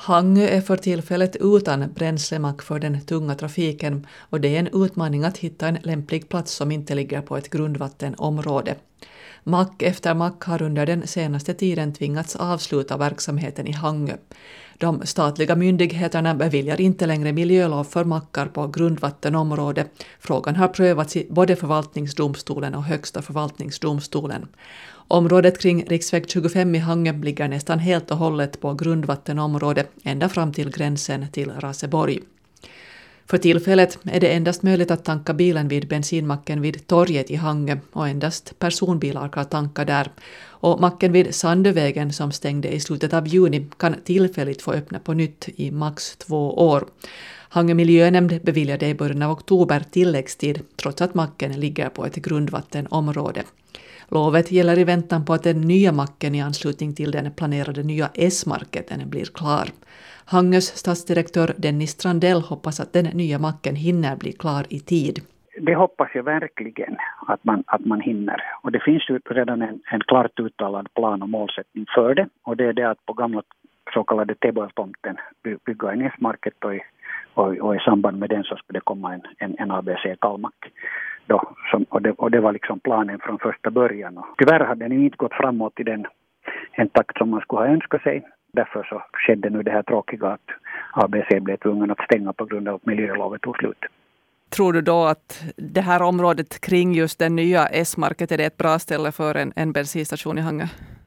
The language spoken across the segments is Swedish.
Hangö är för tillfället utan bränslemack för den tunga trafiken och det är en utmaning att hitta en lämplig plats som inte ligger på ett grundvattenområde. Mack efter mack har under den senaste tiden tvingats avsluta verksamheten i Hangö. De statliga myndigheterna beviljar inte längre miljölov för mackar på grundvattenområde. Frågan har prövats i både förvaltningsdomstolen och högsta förvaltningsdomstolen. Området kring riksväg 25 i Hangö ligger nästan helt och hållet på grundvattenområde ända fram till gränsen till Raseborg. För tillfället är det endast möjligt att tanka bilen vid bensinmacken vid torget i Hangö och endast personbilar kan tanka där. Och macken vid Sandövägen som stängde i slutet av juni kan tillfälligt få öppna på nytt i max 2 år. Hangö miljönämnd beviljade i början av oktober tilläggstid trots att macken ligger på ett grundvattenområde. Lovet gäller i väntan på att den nya macken i anslutning till den planerade nya S-marketen blir klar. Hangös stadsdirektör Dennis Strandell hoppas att den nya macken hinner bli klar i tid. Det hoppas jag verkligen att man hinner. Och det finns ju redan en klart uttalad plan och målsättning för det. Och det är det att på gamla så kallade Teboiltomten bygga en S-market och i samband med den så skulle det komma en ABC-kallmack. Och det var liksom planen från första början. Och tyvärr hade den inte gått framåt i en takt som man skulle ha önskat sig. Därför så skedde nu det här tråkiga att ABC blev tvungen att stänga på grund av att miljölovet tog slut. Tror du då att det här området kring just den nya S-market är det ett bra ställe för en bensinstation i Hangö?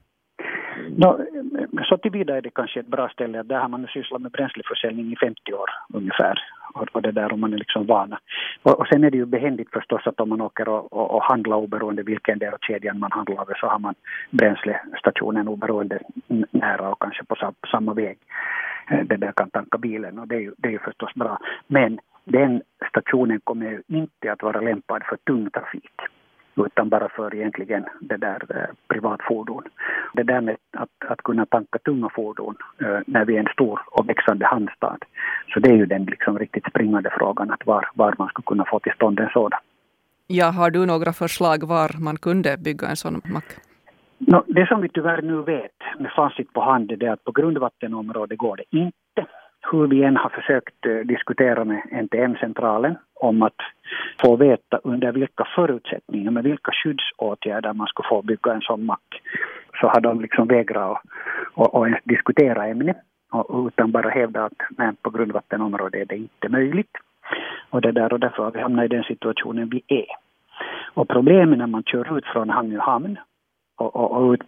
Så tillvida är det kanske ett bra ställe. Där har man nu sysslat med bränsleförsäljning i 50 år ungefär. Och det där om man är liksom vana. Och sen är det ju behändigt förstås att om man åker och handlar oberoende vilken del av kedjan man handlar över så har man bränslestationen oberoende nära och kanske på samma väg. Det där kan tanka bilen och det är ju förstås bra. Men den stationen kommer ju inte att vara lämpad för tung trafik. Utan bara för egentligen det där privatfordon. Det där med att kunna tanka tunga fordon när vi är en stor och växande hamnstad. Så det är ju den liksom riktigt springande frågan att var man ska kunna få till stånd en sådan. Ja, har du några förslag var man kunde bygga en sån mack? Det som vi tyvärr nu vet med facit på hand är att på grundvattenområdet går det inte. Hur vi än har försökt diskutera med NTM-centralen om att få veta under vilka förutsättningar, med vilka skyddsåtgärder man ska få bygga en sån mack, så har de liksom vägrat att ens diskutera ämnet utan bara hävda att på grundvattenområdet är det inte möjligt. Och därför har vi hamnat i den situationen vi är. Och problemet när man kör ut från Hangö hamn och ut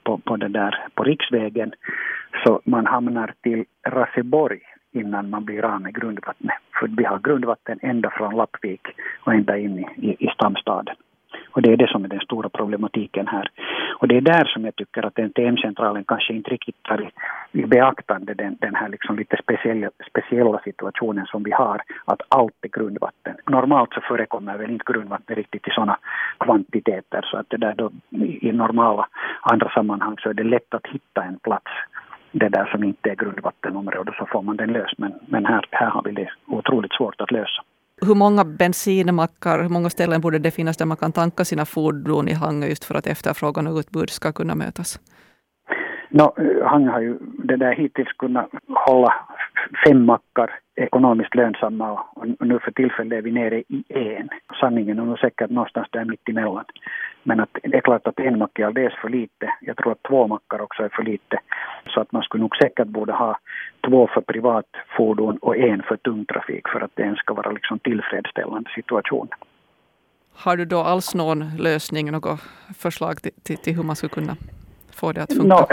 på riksvägen så man hamnar till Raseborg innan man blir av med grundvattnet. För vi har grundvatten ända från Lappvik och ända in i stamstaden. Och det är det som är den stora problematiken här. Och det är där som jag tycker att NTM-centralen kanske inte riktigt tar i beaktande den här liksom lite speciella situationen som vi har, att allt är grundvatten. Normalt så förekommer väl inte grundvatten riktigt i sådana kvantiteter så att det där då, i normala andra sammanhang så är det lätt att hitta en plats det där som inte är grundvattenområde så får man den lös. Men här har vi det otroligt svårt att lösa. Hur många bensinmackar, hur många ställen borde det finnas där man kan tanka sina fordon i Hangö just för att efterfrågan och utbud ska kunna mötas? Hangö har ju det där hittills kunnat hålla 5 mackar ekonomiskt lönsamma och nu för tillfället är vi nere i 1. Sanningen är nog säkert någonstans där mitt emellan. Men att det är klart att 1 mack är alldeles för lite. Jag tror att 2 mackar också är för lite. Så att man skulle nog säkert borde ha 2 för privatfordon och 1 för tung trafik för att det ska vara liksom tillfredsställande situation. Har du då alls någon lösning, något förslag till hur man skulle kunna få det att funka?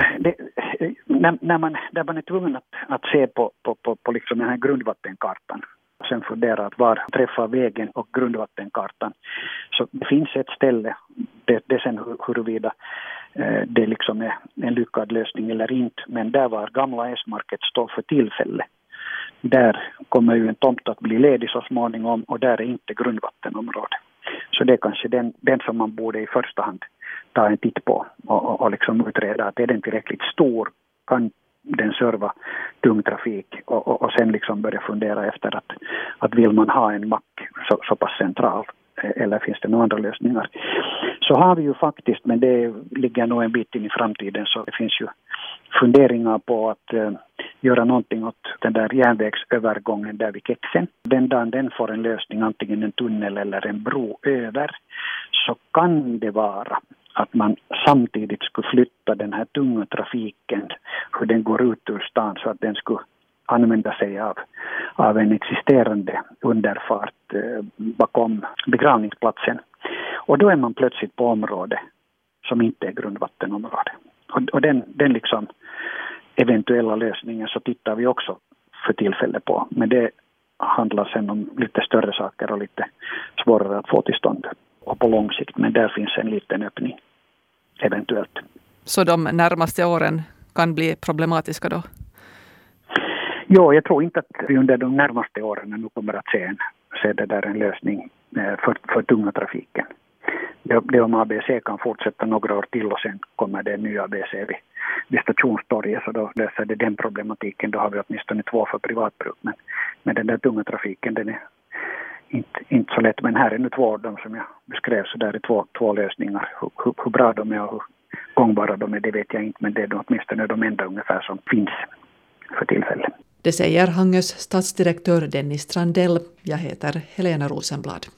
När man är tvungen att se på liksom den här grundvattenkartan och sen fundera att var träffar vägen och grundvattenkartan. Så det finns ett ställe, det sen huruvida det liksom är en lyckad lösning eller inte, men där var gamla S-market står för tillfälle. Där kommer ju en tomt att bli ledig så småningom och där är inte grundvattenområde. Så det är kanske den som man borde i första hand ta en titt på och liksom utreda att är den tillräckligt stor, kan den serva tung trafik och sen liksom börja fundera efter att vill man ha en mack så pass central eller finns det några andra lösningar. Så har vi ju faktiskt, men det ligger nog en bit in i framtiden så det finns ju funderingar på att göra någonting åt den där järnvägsövergången där vid Kexen. Den dagen den får en lösning, antingen en tunnel eller en bro över, så kan det vara att man samtidigt skulle flytta den här tunga trafiken, hur den går ut ur stan, så att den skulle använda sig av en existerande underfart bakom begravningsplatsen. Och då är man plötsligt på område som inte är grundvattenområde. Och den liksom eventuella lösningen så tittar vi också för tillfället på. Men det handlar sen om lite större saker och lite svårare att få till stånd. Och på lång sikt, men där finns en liten öppning eventuellt. Så de närmaste åren kan bli problematiska då? Ja, jag tror inte att vi under de närmaste åren nu kommer att se det där en lösning för tunga trafiken. Det om ABC kan fortsätta några år till och sen kommer det en ny ABC vid stationstorget, så då löser det den problematiken. Då har vi åtminstone 2 för privatbruk, men den där tunga trafiken, den är inte så lätt. Men här är nu 2 av dem som jag beskrev, så där är två lösningar. Hur bra de är och hur gångbara de är, det vet jag inte, men det är åtminstone de enda ungefär som finns för tillfället. Det säger Hangös stadsdirektör Dennis Strandell. Jag heter Helena Rosenblad.